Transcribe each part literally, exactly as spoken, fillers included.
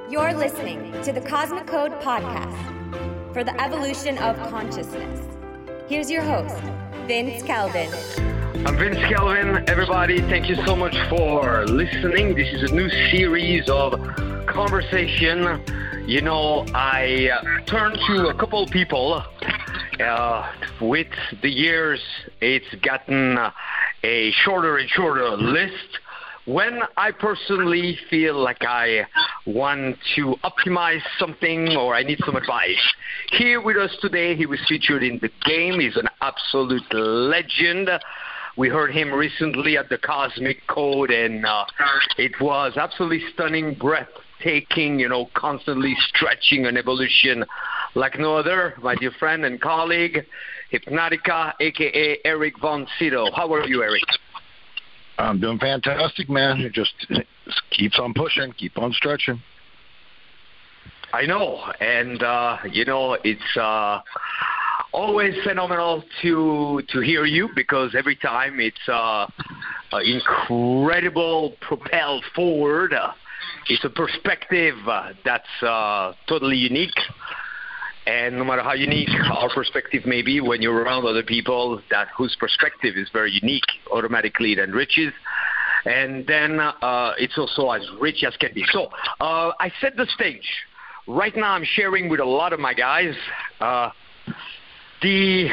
You're listening to the Cosmic Code podcast for the evolution of consciousness. Here's your host, Vince Kelvin. I'm Vince Kelvin. Everybody, thank you so much for listening. This is a new series of conversation. You know, I uh, turned to a couple people. Uh, with the years, it's gotten uh, a shorter and shorter list. When I personally feel like I want to optimize something or I need some advice. Here with us today, he was featured in the game. He's an absolute legend. We heard him recently at the Cosmic Code, and uh, it was absolutely stunning, breathtaking, you know, constantly stretching an evolution like no other. My dear friend and colleague, Hypnotica, a k a. Eric Von Sydow. How are you, Eric? I'm doing fantastic, man. It just, it just keeps on pushing, keep on stretching. I know, and uh, you know, it's uh, always phenomenal to to hear you because every time it's uh, uh, incredible propel forward. Uh, it's a perspective uh, that's uh, totally unique. And no matter how unique our perspective may be, when you're around other people that whose perspective is very unique, automatically it enriches. And then uh, it's also as rich as can be. So uh, I set the stage. Right now I'm sharing with a lot of my guys uh, the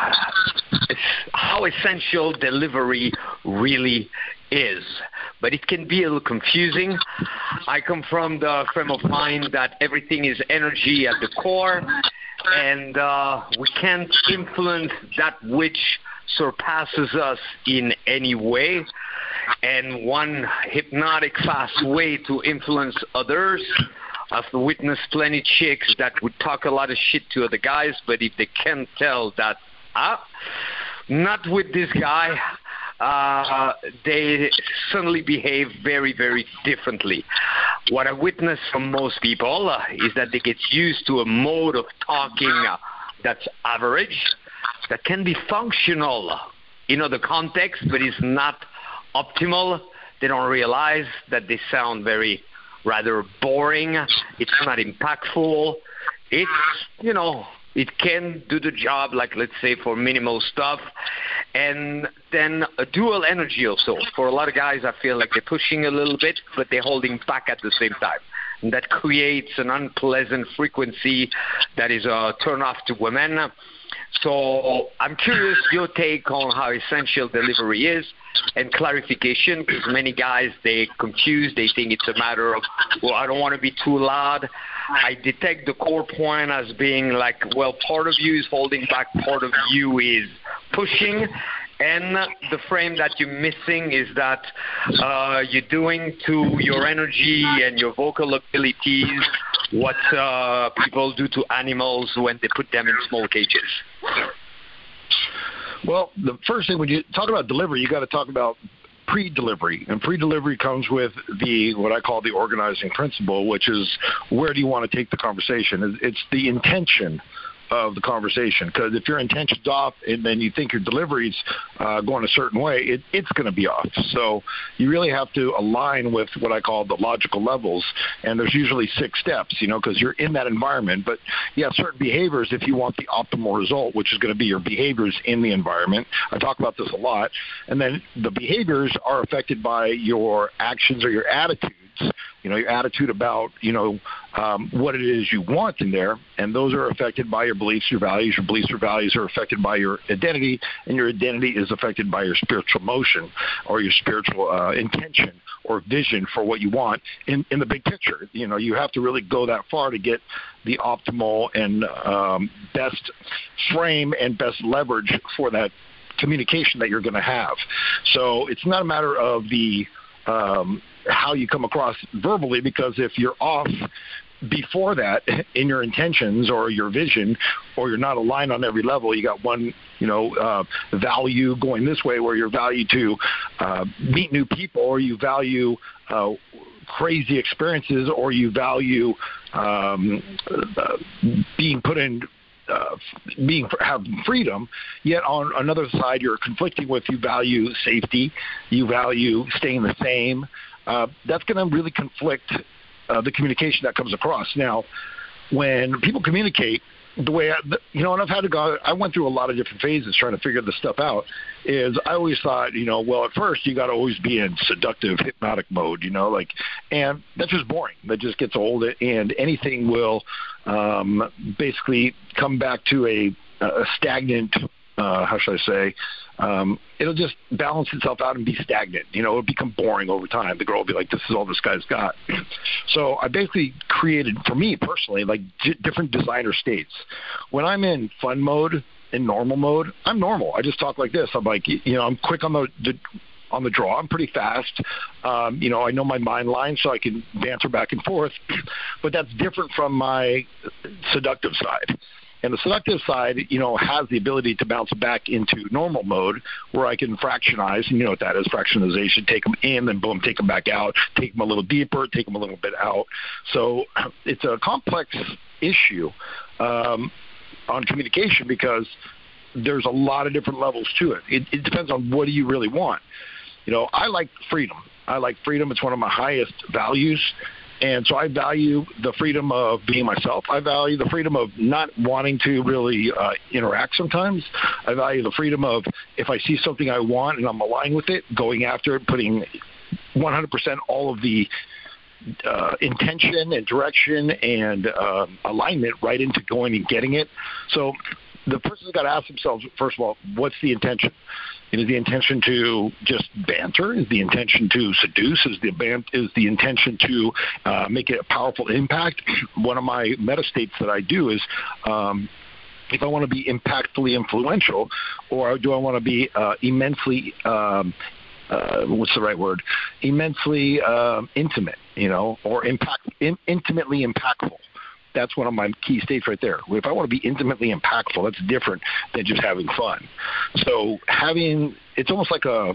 how essential delivery really is. But it can be a little confusing. I come from the frame of mind that everything is energy at the core, and uh, we can't influence that which surpasses us in any way. And one hypnotic, fast way to influence others, I've witnessed plenty chicks that would talk a lot of shit to other guys, but if they can't tell that, ah, not with this guy, Uh, they suddenly behave very, very differently. What I witness from most people uh, is that they get used to a mode of talking uh, that's average, that can be functional in other contexts, but is not optimal. They don't realize that they sound very rather boring. It's not impactful. It's, you know, it can do the job, like, let's say, for minimal stuff. And then a dual energy also. For a lot of guys, I feel like they're pushing a little bit, but they're holding back at the same time. And that creates an unpleasant frequency that is a turn-off to women. So I'm curious your take on how essential delivery is and clarification, because many guys, they confuse. They think it's a matter of, well, I don't want to be too loud. I detect the core point as being like, well, part of you is holding back, part of you is pushing. And the frame that you're missing is that uh, you're doing to your energy and your vocal abilities what uh, people do to animals when they put them in small cages. Well, the first thing when you talk about delivery, you got to talk about pre-delivery. And pre-delivery comes with the what I call the organizing principle, which is where do you want to take the conversation? It's the intention of the conversation, because if your intention's off and then you think your delivery's uh, going a certain way, it, it's going to be off. So you really have to align with what I call the logical levels, and there's usually six steps, you know, because you're in that environment. But you have certain behaviors if you want the optimal result, which is going to be your behaviors in the environment. I talk about this a lot. And then the behaviors are affected by your actions or your attitudes. You know, your attitude about, you know, um, what it is you want in there, and those are affected by your beliefs, your values. Your beliefs, your values are affected by your identity, and your identity is affected by your spiritual motion or your spiritual uh, intention or vision for what you want in, in the big picture. You know, you have to really go that far to get the optimal and um, best frame and best leverage for that communication that you're going to have. So it's not a matter of the um, how you come across verbally, because if you're off before that in your intentions or your vision, or you're not aligned on every level, you got one, you know, uh, value going this way where you value to uh, meet new people, or you value uh, crazy experiences, or you value um, uh, being put in Uh, being having freedom, yet on another side you're conflicting with you value safety, you value staying the same. Uh, that's going to really conflict uh, the communication that comes across. Now, when people communicate, the way I, you know, and I've had to go, I went through a lot of different phases trying to figure this stuff out, is I always thought, you know, well, at first you got to always be in seductive, hypnotic mode, you know, like, and that's just boring. That just gets old, and anything will um, basically come back to a, a stagnant, uh, how should I say, um, it'll just balance itself out and be stagnant. You know, it'll become boring over time. The girl will be like, this is all this guy's got. So I basically created, for me personally, like d- different designer states. When I'm in fun mode, in normal mode, I'm normal. I just talk like this. I'm like, you know, I'm quick on the, the on the draw. I'm pretty fast. Um, you know, I know my mind line, so I can banter back and forth. But that's different from my seductive side. And the seductive side, you know, has the ability to bounce back into normal mode where I can fractionize, and you know what that is, fractionization, take them in, then boom, take them back out, take them a little deeper, take them a little bit out. So it's a complex issue um, on communication because there's a lot of different levels to it. It, it depends on what do you really want. You know, I like freedom. I like freedom. It's one of my highest values. And so I value the freedom of being myself. I value the freedom of not wanting to really uh, interact sometimes. I value the freedom of if I see something I want and I'm aligned with it, going after it, putting one hundred percent all of the uh, intention and direction and uh, alignment right into going and getting it. So the person's got to ask themselves, first of all, what's the intention? Is the intention to just banter? Is the intention to seduce? Is the ban- is the intention to uh, make a powerful impact? One of my meta states that I do is um, if I want to be impactfully influential, or do I want to be uh, immensely um, uh, what's the right word? Immensely um, intimate, you know, or impact in- intimately impactful. That's one of my key states right there. If I want to be intimately impactful, that's different than just having fun. So having, it's almost like a,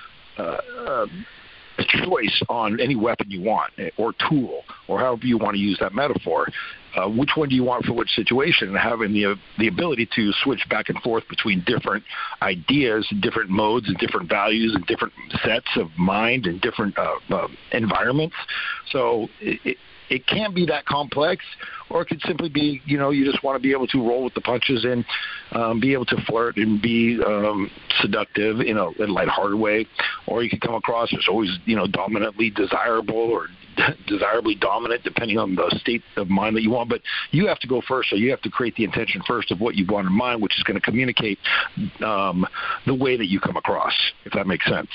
a, a choice on any weapon you want or tool or however you want to use that metaphor. Uh, which one do you want for which situation? And having the, the ability to switch back and forth between different ideas, different modes, and different values, and different sets of mind and different uh, uh, environments. So it, it It can be that complex, or it could simply be, you know, you just want to be able to roll with the punches and um, be able to flirt and be um, seductive in a, in a lighthearted way. Or you could come across as always, you know, dominantly desirable or desirably dominant, depending on the state of mind that you want. But you have to go first, so you have to create the intention first of what you want in mind, which is going to communicate um, the way that you come across, if that makes sense.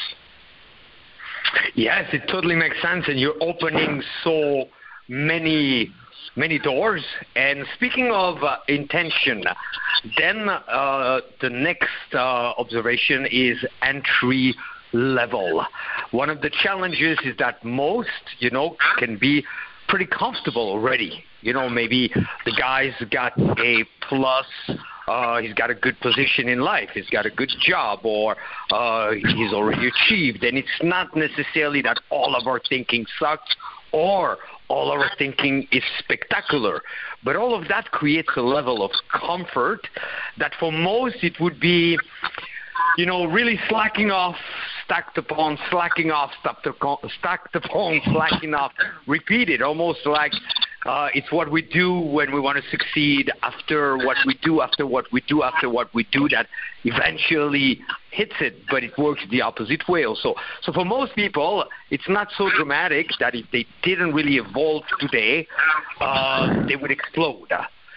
Yes, it totally makes sense, and you're opening so many many doors. And speaking of uh, intention, then uh, the next uh, observation is entry level. One of the challenges is that most, you know, can be pretty comfortable already. You know, maybe the guy's got a plus, uh, he's got a good position in life, he's got a good job, or uh, he's already achieved. And it's not necessarily that all of our thinking sucks or all our thinking is spectacular. But all of that creates a level of comfort that for most it would be, you know, really slacking off, stacked upon, slacking off, stacked upon, stacked upon, slacking off, repeated, almost like uh, it's what we do when we want to succeed, after what we do, after what we do, after what we do, that eventually hits it, but it works the opposite way also. So for most people, it's not so dramatic that if they didn't really evolve today, uh, they would explode.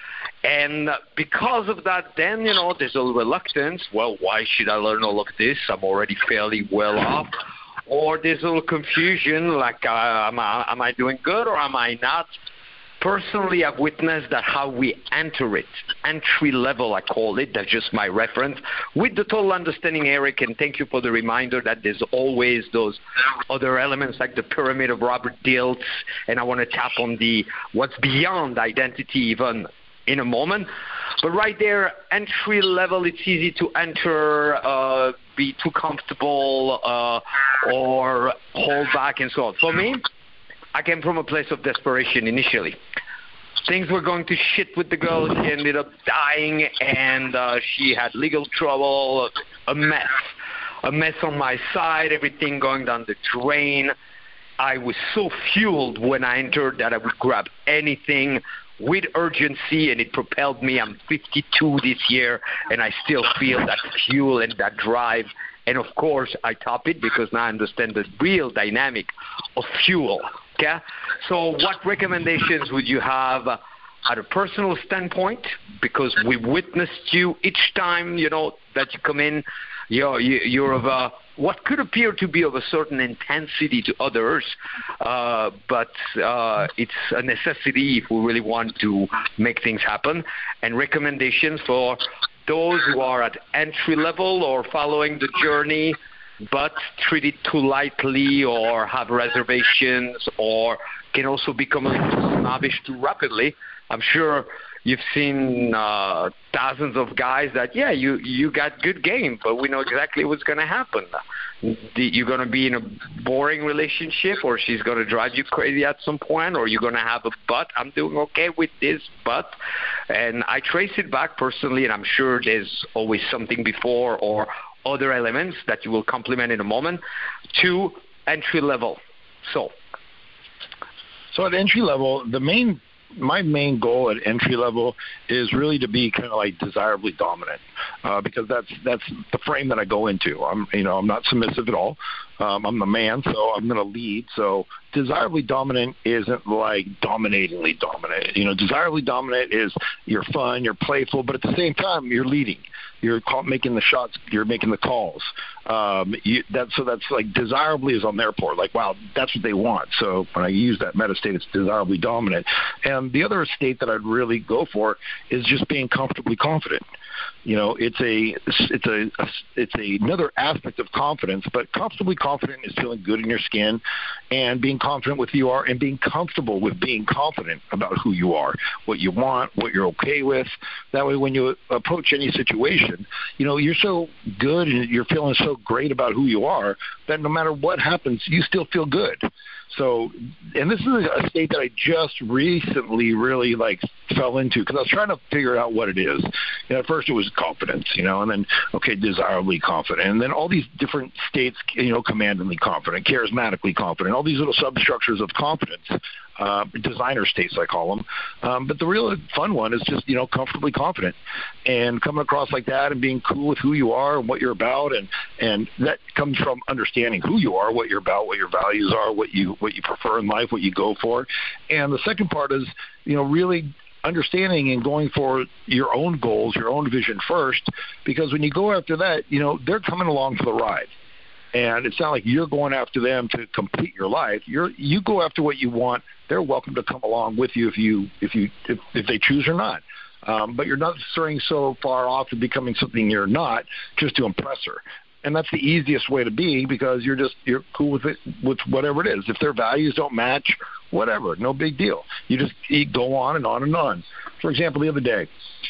And because of that, then, you know, there's a reluctance. Well, why should I learn all of this? I'm already fairly well off. Or there's a little confusion, like, uh, am I, am I doing good or am I not? Personally, I've witnessed that how we enter it, entry level, I call it, that's just my reference, with the total understanding, Eric, and thank you for the reminder that there's always those other elements like the pyramid of Robert Dilts, and I want to tap on the what's beyond identity even in a moment. But right there, entry level, it's easy to enter, uh, be too comfortable, uh, or hold back and so on. For me, I came from a place of desperation initially. Things were going to shit with the girl. She ended up dying, and uh, she had legal trouble, a mess. A mess on my side, everything going down the drain. I was so fueled when I entered that I would grab anything with urgency, and it propelled me. I'm fifty-two this year, and I still feel that fuel and that drive. And, of course, I top it because now I understand the real dynamic of fuel. Okay? So what recommendations would you have at a personal standpoint? Because we witnessed you each time, you know, that you come in, you're, you're of a, what could appear to be of a certain intensity to others, uh, but uh, it's a necessity if we really want to make things happen. And recommendations for those who are at entry level or following the journey, but treat it too lightly or have reservations or can also become a little snobbish too rapidly. I'm sure you've seen uh, thousands of guys that, yeah, you, you got good game, but we know exactly what's going to happen. You're going to be in a boring relationship, or she's going to drive you crazy at some point, or you're going to have a but. I'm doing okay with this but. And I trace it back personally, and I'm sure there's always something before or other elements that you will complement in a moment, to entry level. So, so at entry level, the main my main goal at entry level is really to be kind of like desirably dominant, uh, because that's that's the frame that I go into. I'm you know I'm not submissive at all. Um, I'm the man, so I'm going to lead. So desirably dominant isn't like dominatingly dominant. You know, desirably dominant is you're fun, you're playful, but at the same time you're leading. You're call, making the shots. You're making the calls. Um, you, that, so that's like desirably is on their part. Like, wow, that's what they want. So when I use that meta state, it's desirably dominant. And the other state that I'd really go for is just being comfortably confident. You know, it's a it's a, a it's a, another aspect of confidence, but comfortably confident is feeling good in your skin and being confident with who you are and being comfortable with being confident about who you are, what you want, what you're okay with. That way, when you approach any situation, you know, you're so good and you're feeling so great about who you are that no matter what happens, you still feel good. So, and this is a state that I just recently really like fell into because I was trying to figure out what it is. You know, at first it was confidence, you know, and then, okay, desirably confident. And then all these different states, you know, commandingly confident, charismatically confident, all these little substructures of confidence, uh, designer states I call them. Um, but the real fun one is just, you know, comfortably confident and coming across like that and being cool with who you are and what you're about. And, and that comes from understanding who you are, what you're about, what your values are, what you, what you prefer in life, what you go for. And the second part is, you know, really understanding and going for your own goals, your own vision first, because when you go after that, you know, they're coming along for the ride. And it's not like you're going after them to complete your life. You're you go after what you want. They're welcome to come along with you if you if you if, if they choose or not. Um, but you're not straying so far off to becoming something you're not just to impress her. And that's the easiest way to be because you're just you're cool with it with whatever it is. If their values don't match, whatever, no big deal. You just you go on and on and on. For example, the other day,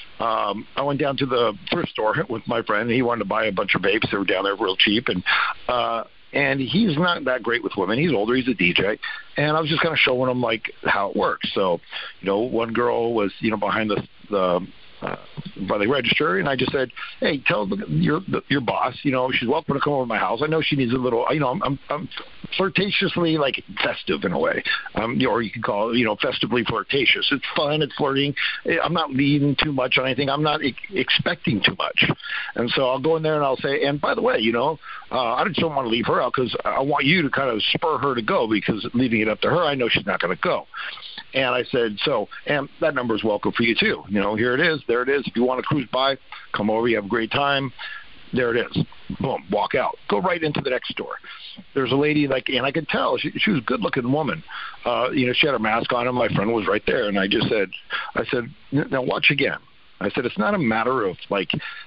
um, I went down to the thrift store with my friend, and he wanted to buy a bunch of vapes. They were down there real cheap, and uh, and he's not that great with women. He's older. He's a D J, and I was just kind of showing him like how it works. So, you know, one girl was you know behind the the. Uh, by the register, and I just said, "Hey, tell the, your the, your boss, you know, she's welcome to come over to my house. I know she needs a little, you know, I'm I'm, I'm flirtatiously like festive in a way, um, or you can call it, you know, festively flirtatious. It's fun, it's flirting. I'm not leading too much on anything. I'm not e- expecting too much, and so I'll go in there and I'll say, and by the way, you know, uh, I just don't want to leave her out because I want you to kind of spur her to go because leaving it up to her, I know she's not going to go." And I said, so, and that number is welcome for you too. You know, here it is. There it is. If you want to cruise by, come over. You have a great time. There it is. Boom, walk out. Go right into the next store. There's a lady, like, and I could tell she, she was a good-looking woman. Uh, you know, she had her mask on, and my friend was right there. And I just said, I said, now watch again. I said, it's not a matter of, like,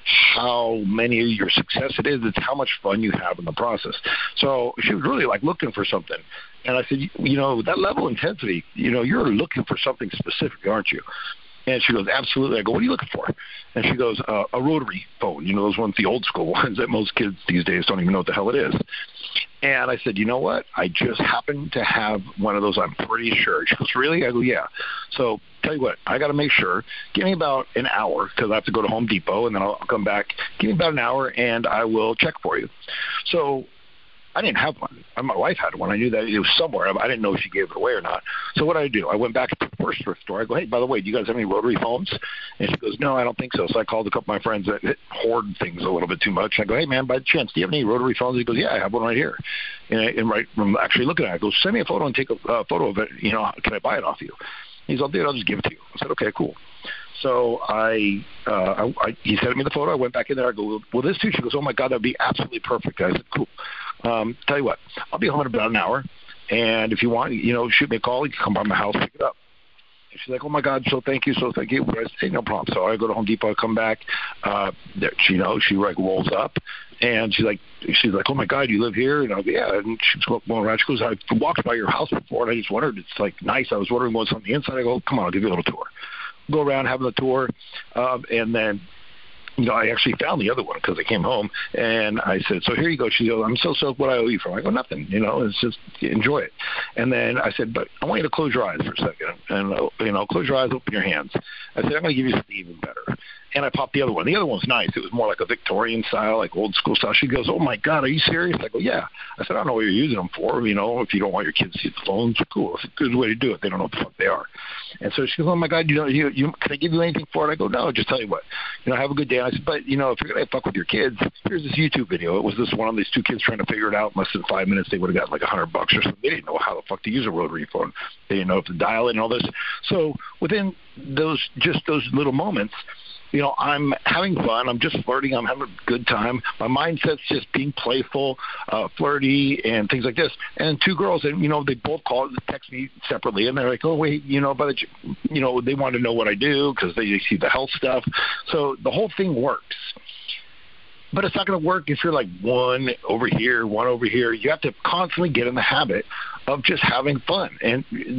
how many of your success it is. It's how much fun you have in the process. So she was really, like, looking for something. And I said, you know, that level of intensity, you know, you're looking for something specific, aren't you? And she goes, absolutely. I go, what are you looking for? And she goes, uh, a rotary phone. You know, those ones, the old school ones that most kids these days don't even know what the hell it is. And I said, you know what? I just happen to have one of those, I'm pretty sure. She goes, really? I go, yeah. So tell you what, I got to make sure. Give me about an hour because I have to go to Home Depot, and then I'll come back. Give me about an hour, and I will check for you. So I didn't have one. My wife had one. I knew that it was somewhere. I didn't know if she gave it away or not. So what did I do? I went back to the first thrift store. I go, hey, by the way, do you guys have any rotary phones? And she goes, no, I don't think so. So I called a couple of my friends that hoard things a little bit too much. I go, hey, man, by chance, do you have any rotary phones? He goes, yeah, I have one right here. And, I, and right from actually looking at it, I go, send me a photo and take a uh, photo of it. You know, can I buy it off you? He's all, dude, I'll just give it to you. I said, okay, cool. So I, uh, I, I, he sent me the photo. I went back in there. I go, well, this too? She goes, oh, my God, that would be absolutely perfect. I said, cool. Um, tell you what, I'll be home in about an hour. And if you want, you know, shoot me a call. You can come by my house, pick it up. And she's like, oh, my God, so thank you, so thank you. But I said, hey, no problem. So I go to Home Depot. I come back. Uh, there, she, you know, she, like, rolls up. And she's like, she's like, oh, my God, you live here? And I go, yeah. And she's going around. She goes, I walked by your house before, and I just wondered. It's, like, nice. I was wondering what's on the inside. I go, come on, I'll give you a little tour. Go around having a tour, um, and then, you know, I actually found the other one because I came home, and I said, so here you go. She goes, I'm so soaked. What do I owe you for? I go, nothing. You know, it's just enjoy it. And then I said, but I want you to close your eyes for a second, and, uh, you know, close your eyes, open your hands. I said, I'm going to give you something even better. And I popped the other one. The other one's nice. It was more like a Victorian style, like old school style. She goes, oh, my God, are you serious? I go, yeah. I said, I don't know what you're using them for. You know, if you don't want your kids to see the phones, cool. It's a good way to do it. They don't know what the fuck they are. And so she goes, oh, my God, you know, you, you, can I give you anything for it? I go, no, just tell you what. You know, have a good day. And I said, but, you know, if you're going to fuck with your kids, here's this YouTube video. It was this one of these two kids trying to figure it out. In less than five minutes, they would have gotten like a hundred bucks or something. They didn't know how the fuck to use a rotary phone. They didn't know if to dial it and all this. So within those, just those little moments, you know, I'm having fun. I'm just flirting. I'm having a good time. My mindset's just being playful, uh, flirty, and things like this. And two girls, and you know, they both call, text me separately, and they're like, "Oh, wait, you know, but you know, they want to know what I do because they see the health stuff." So the whole thing works. But it's not going to work if you're like one over here, one over here. You have to constantly get in the habit of just having fun and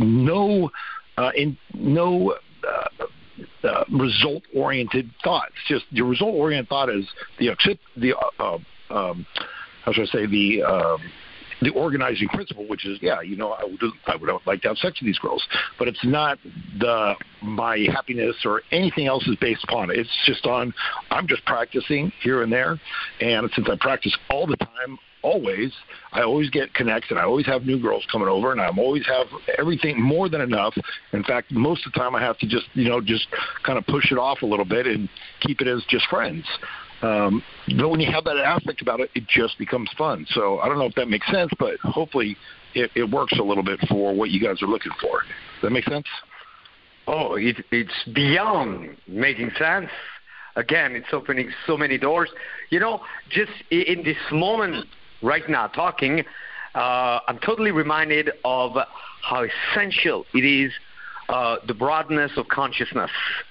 no, uh, in no. Uh, Uh, result-oriented thoughts. Just your result-oriented thought is the the uh, um, how should I say the um, the organizing principle, which is yeah, you know, I would I would like to have sex with these girls, but it's not the my happiness or anything else is based upon it. It's just on I'm just practicing here and there, and since I practice all the time. Always, I always get connects, and I always have new girls coming over, and I always have everything more than enough. In fact, most of the time I have to just, you know, just kind of push it off a little bit and keep it as just friends. Um, but when you have that aspect about it, it just becomes fun. So I don't know if that makes sense, but hopefully it, it works a little bit for what you guys are looking for. Does that make sense? Oh, it, it's beyond making sense. Again, it's opening so many doors. You know, just in this moment, right now talking, uh, I'm totally reminded of how essential it is, uh, the broadness of consciousness.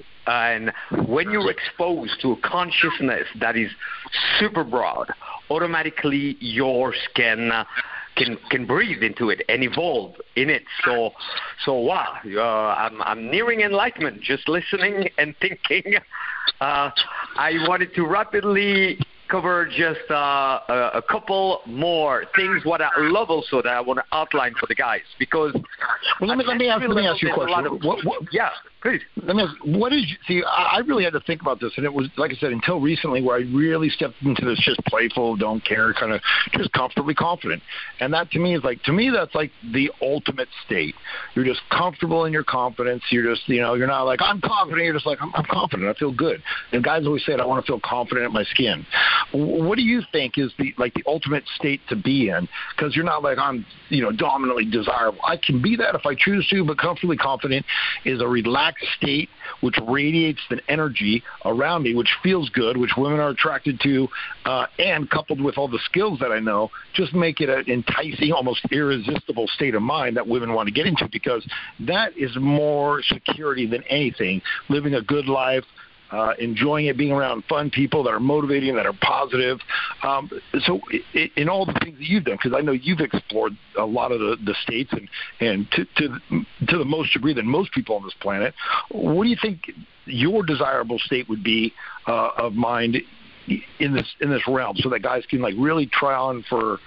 And when you're exposed to a consciousness that is super broad, automatically your skin uh, can can breathe into it and evolve in it. So, so wow, uh, I'm, I'm nearing enlightenment just listening and thinking. Uh, I wanted to rapidly cover just uh, a, a couple more things. What I love also that I want to outline for the guys because well, let me let me ask let me ask you a question. Of, what, what, yeah, please. Let me ask, what is see? I, I really had to think about this, and it was like I said until recently where I really stepped into this just playful, don't care, kind of just comfortably confident, and that to me is like to me that's like the ultimate state. You're just comfortable in your confidence. You're just you know you're not like I'm confident. You're just like I'm, I'm confident. I feel good. And guys always say I want to feel confident in my skin. What do you think is the like the ultimate state to be in? Because you're not like I'm, you know, dominantly desirable. I can be that if I choose to, but comfortably confident is a relaxed state which radiates the energy around me, which feels good, which women are attracted to, uh, and coupled with all the skills that I know, just make it an enticing, almost irresistible state of mind that women want to get into because that is more security than anything. Living a good life. Uh, enjoying it, being around fun people that are motivating, that are positive. Um, so it, in all the things that you've done, because I know you've explored a lot of the, the states and, and to, to, to the most degree than most people on this planet, what do you think your desirable state would be uh, of mind in this in this realm so that guys can like really try on for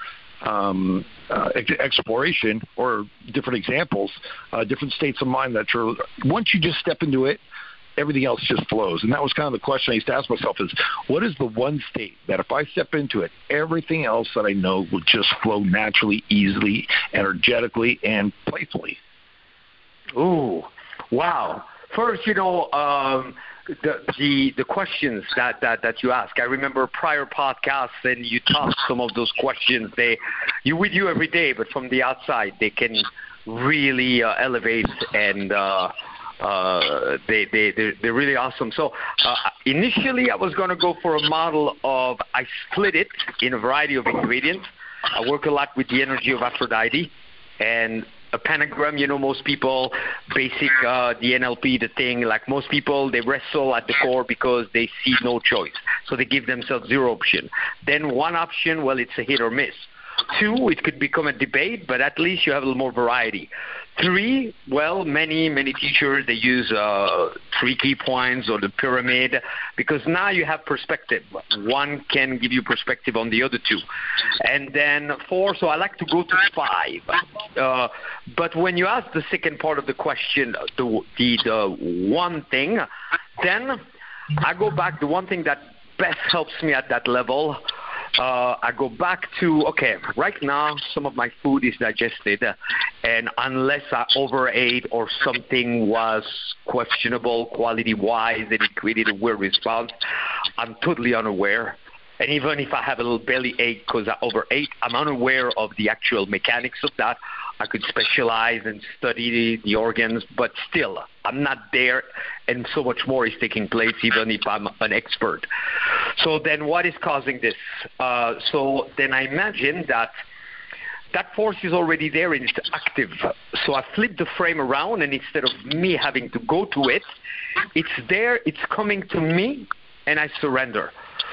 um, uh, exploration or different examples, uh, different states of mind that you're, once you just step into it, everything else just flows. And that was kind of the question I used to ask myself is, what is the one state that if I step into it, everything else that I know will just flow naturally, easily, energetically, and playfully? Ooh, wow. First, you know, um, the, the the questions that, that, that you ask. I remember prior podcasts, and you toss some of those questions. They, you with you every day, but from the outside, they can really uh, elevate, and uh, uh, they they they're, they're really awesome. So uh, initially, I was going to go for a model of I split it in a variety of ingredients. I work a lot with the energy of Aphrodite, and a pentagram, you know, most people, basic, uh, the N L P, the thing, like most people, they wrestle at the core because they see no choice. So they give themselves zero option. Then one option, well, it's a hit or miss. Two, it could become a debate, but at least you have a little more variety. Three, well, many, many teachers, they use uh, three key points or the pyramid because now you have perspective. One can give you perspective on the other two. And then four, so I like to go to five. Uh, but when you ask the second part of the question, the, the, the one thing, then I go back, the one thing that best helps me at that level, Uh, I go back to, okay, right now some of my food is digested, and unless I overate or something was questionable quality-wise and it created a weird response, I'm totally unaware. And even if I have a little belly ache because I overate, I'm unaware of the actual mechanics of that. I could specialize and study the, the organs, but still, I'm not there, and so much more is taking place even if I'm an expert. So then what is causing this? Uh, so then I imagine that that force is already there and it's active. So I flip the frame around, and instead of me having to go to it, it's there, it's coming to me, and I surrender.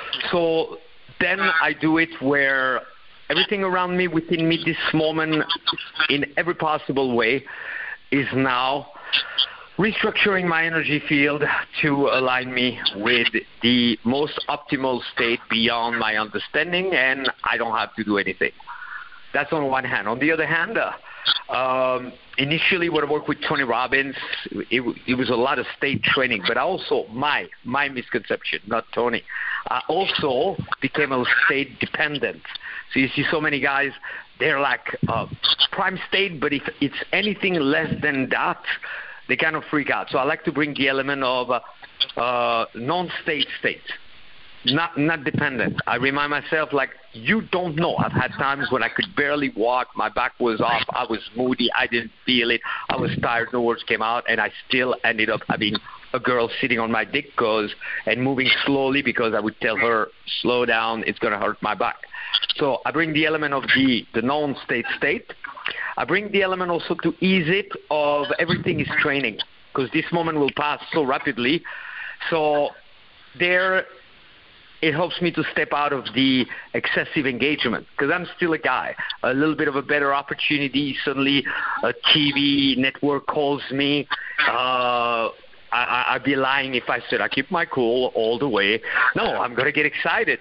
So then I do it where everything around me, within me, this moment, in every possible way, is now restructuring my energy field to align me with the most optimal state beyond my understanding, and I don't have to do anything. That's on one hand. On the other hand, uh, um, initially when I worked with Tony Robbins, it, it was a lot of state training, but also my my misconception, not Tony. I also became a state dependent. So you see so many guys, they're like uh, prime state, but if it's anything less than that, they kind of freak out. So I like to bring the element of uh, uh, non-state state. Not not dependent. I remind myself, like, you don't know. I've had times when I could barely walk. My back was off. I was moody. I didn't feel it. I was tired. No words came out. And I still ended up having a girl sitting on my dick cause, and moving slowly because I would tell her, slow down. It's going to hurt my back. So I bring the element of the, the non-state state. I bring the element also to ease it of everything is training, because this moment will pass so rapidly. So there... it helps me to step out of the excessive engagement, because I'm still a guy. A little bit of a better opportunity, suddenly a T V network calls me. Uh, I, I'd be lying if I said I keep my cool all the way. No, I'm going to get excited.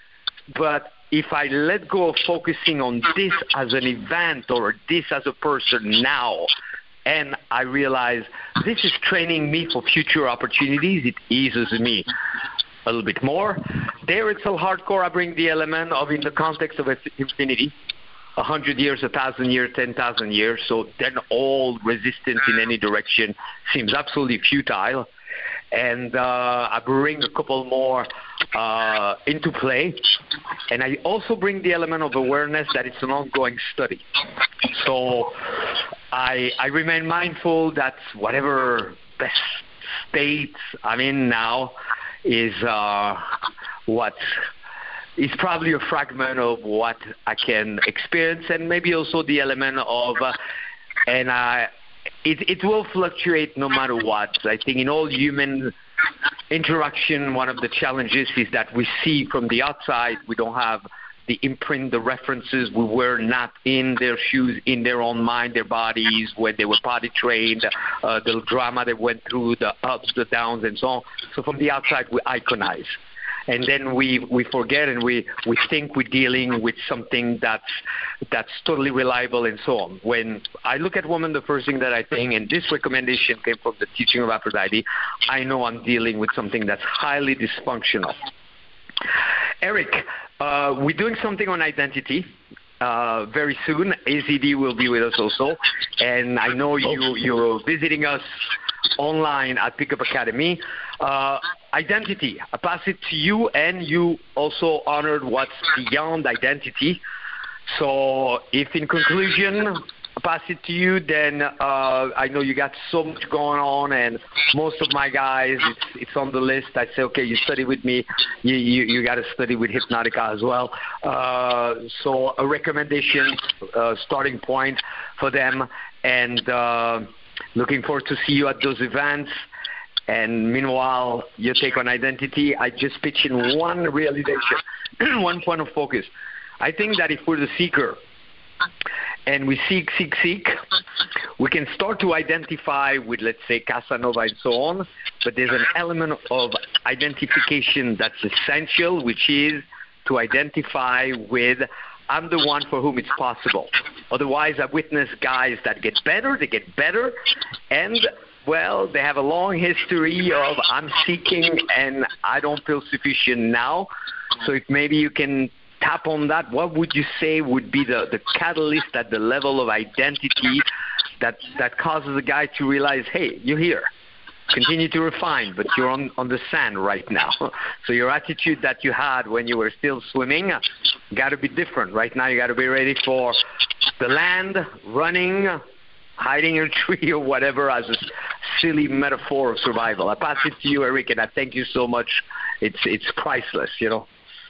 But if I let go of focusing on this as an event or this as a person now, and I realize this is training me for future opportunities, it eases me a little bit more. There it's a hardcore. I bring the element of, in the context of infinity, a hundred years, a thousand years, ten thousand years. So then all resistance in any direction seems absolutely futile. And uh, I bring a couple more uh, into play. And I also bring the element of awareness that it's an ongoing study. So I, I remain mindful that whatever best state I'm in now is uh, what is probably a fragment of what I can experience, and maybe also the element of, uh, and I, it, it will fluctuate no matter what. I think in all human interaction, one of the challenges is that we see from the outside, we don't have the imprint, the references. We were not in their shoes, in their own mind, their bodies, when they were potty trained, uh, the drama they went through, the ups, the downs, and so on. So from the outside, we iconize. and then we, we forget and we, we think we're dealing with something that's that's totally reliable and so on. When I look at women, the first thing that I think, and this recommendation came from the teaching of Aphrodite, I know I'm dealing with something that's highly dysfunctional. Eric, uh, we're doing something on identity. Uh, very soon, A Z D will be with us also, and I know you, you're visiting us online at Pickup Academy. Uh, identity, I pass it to you, and you also honored what's beyond identity. So if in conclusion, I pass it to you, then uh, I know you got so much going on, and most of my guys, it's, it's on the list. I say, okay, you study with me, you you, you got to study with Hypnotica as well. Uh, so a recommendation, uh, starting point for them, and uh, looking forward to see you at those events. And meanwhile, your take on identity, I just pitch in one realization, one point of focus. I think that if we're the seeker, and we seek, seek, seek, we can start to identify with, let's say, Casanova and so on, but there's an element of identification that's essential, which is to identify with, I'm the one for whom it's possible. Otherwise, I witness guys that get better, they get better, and, well, they have a long history of I'm seeking and I don't feel sufficient now. So if maybe you can tap on that, what would you say would be the, the catalyst at the level of identity that that causes a guy to realize, hey, you're here. Continue to refine, but you're on, on the sand right now. So your attitude that you had when you were still swimming got to be different. Right now you got to be ready for the land, running, hiding in a tree or whatever as a silly metaphor of survival. I pass it to you, Eric, and I thank you so much. It's it's priceless, you know.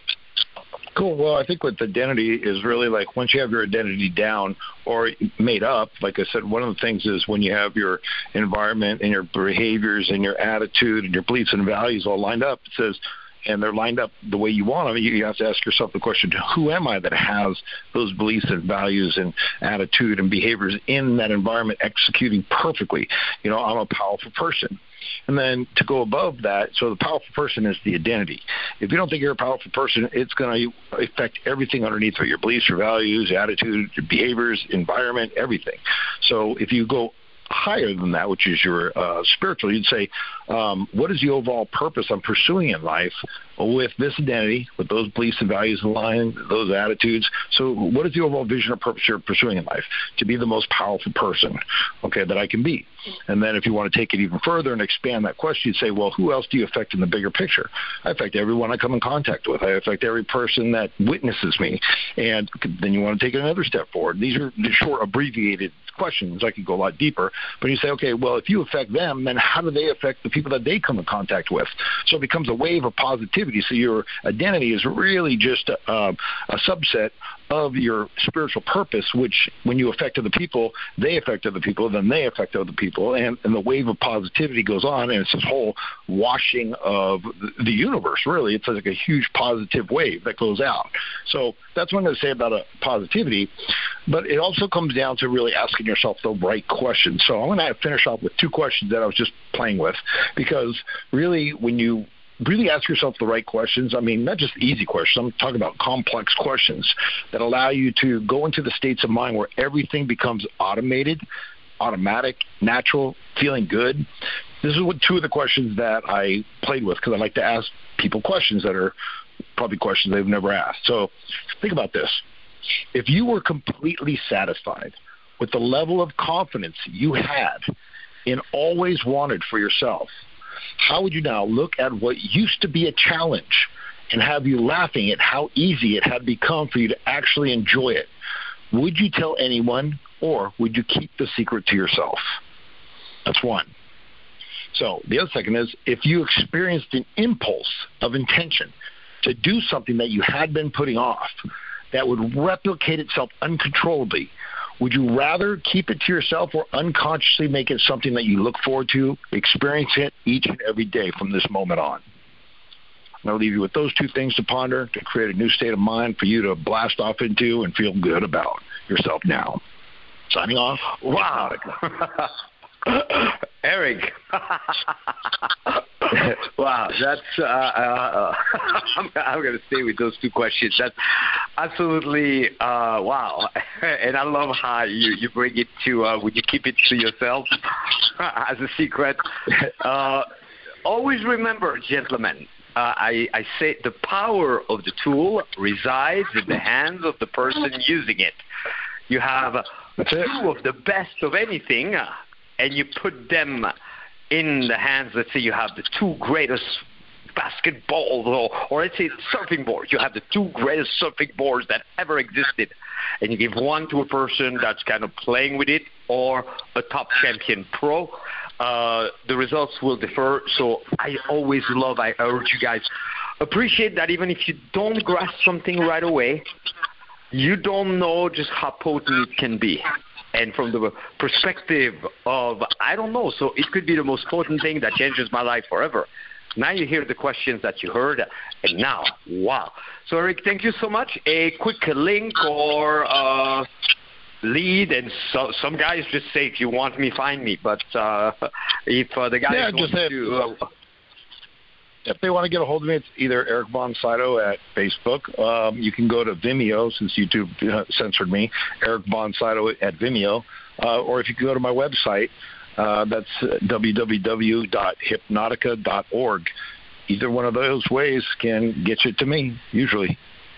Cool. Well, I think with identity is really like once you have your identity down or made up, like I said, one of the things is when you have your environment and your behaviors and your attitude and your beliefs and values all lined up, it says, and they're lined up the way you want them, you have to ask yourself the question, who am I that has those beliefs and values and attitude and behaviors in that environment executing perfectly? You know, I'm a powerful person. And then to go above that, so the powerful person is the identity. If you don't think you're a powerful person, it's going to affect everything underneath it, your beliefs, your values, your attitude, your behaviors, environment, everything. So if you go higher than that, which is your uh, spiritual, you'd say, um, what is the overall purpose I'm pursuing in life with this identity, with those beliefs and values in line, those attitudes? So what is the overall vision or purpose you're pursuing in life? To be the most powerful person, okay, that I can be. And then if you want to take it even further and expand that question, you'd say, well, who else do you affect in the bigger picture? I affect everyone I come in contact with. I affect every person that witnesses me. And then you want to take it another step forward. These are the short, abbreviated questions. I could go a lot deeper. But you say, okay, well, if you affect them, then how do they affect the people that they come in contact with? So it becomes a wave of positivity. So your identity is really just a, a subset of your spiritual purpose, which when you affect other people, they affect other people, then they affect other people, and, and the wave of positivity goes on, and it's this whole washing of the universe, really. It's like a huge positive wave that goes out. So that's what I'm going to say about a positivity, but it also comes down to really asking yourself the right questions. So I'm going to finish off with two questions that I was just playing with, because really when you really ask yourself the right questions. I mean, not just easy questions. I'm talking about complex questions that allow you to go into the states of mind where everything becomes automated, automatic, natural, feeling good. This is what two of the questions that I played with, because I like to ask people questions that are probably questions they've never asked. So think about this. If you were completely satisfied with the level of confidence you had and always wanted for yourself, how would you now look at what used to be a challenge and have you laughing at how easy it had become for you to actually enjoy it? Would you tell anyone, or would you keep the secret to yourself? That's one. So the other second is, if you experienced an impulse of intention to do something that you had been putting off that would replicate itself uncontrollably, would you rather keep it to yourself or unconsciously make it something that you look forward to, experience it each and every day from this moment on? And I'll leave you with those two things to ponder, to create a new state of mind for you to blast off into and feel good about yourself now. Signing off. Wow. Eric. Wow, that's uh, uh, I'm, I'm going to stay with those two questions. That's absolutely uh, wow, and I love how you, you bring it to. Uh, would you keep it to yourself as a secret? Uh, always remember, gentlemen. Uh, I, I say the power of the tool resides in the hands of the person using it. You have two of the best of anything, uh, and you put them in the hands. Let's say you have the two greatest basketballs, or, or let's say surfing boards. You have the two greatest surfing boards that ever existed, and you give one to a person that's kind of playing with it, or a top champion pro. Uh, the results will differ. So I always love, I urge you guys, appreciate that even if you don't grasp something right away, you don't know just how potent it can be. And from the perspective of, I don't know, so it could be the most potent thing that changes my life forever. Now you hear the questions that you heard, and now, wow. So Eric, thank you so much. A quick link or uh, lead, and so, some guys just say, if you want me, find me. But uh, if uh, the guys yeah, want just have, to... Uh, if they want to get a hold of me, it's either Eric Von Sydow at Facebook. Um, you can go to Vimeo, since YouTube uh, censored me, Eric Von Sydow at Vimeo. Uh, or if you can go to my website, uh, that's w w w dot hypnotica dot org. Either one of those ways can get you to me, usually.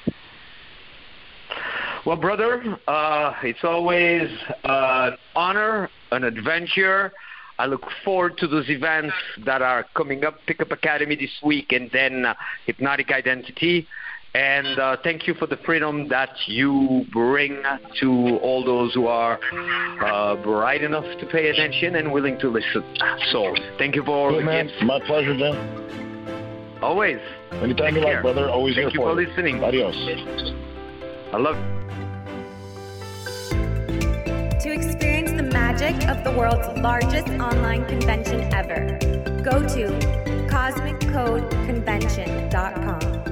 Well, brother, uh, it's always uh, an honor, an adventure. I look forward to those events that are coming up, Pickup Academy this week, and then uh, Hypnotic Identity. And uh, thank you for the freedom that you bring to all those who are uh, bright enough to pay attention and willing to listen. So thank you for all Good the man. gifts. My pleasure, Dan. Always. Anytime you like, brother. Always Thank here you for for listening. Adios. I love To experience the magic of the world's largest online convention ever, go to cosmic code convention dot com.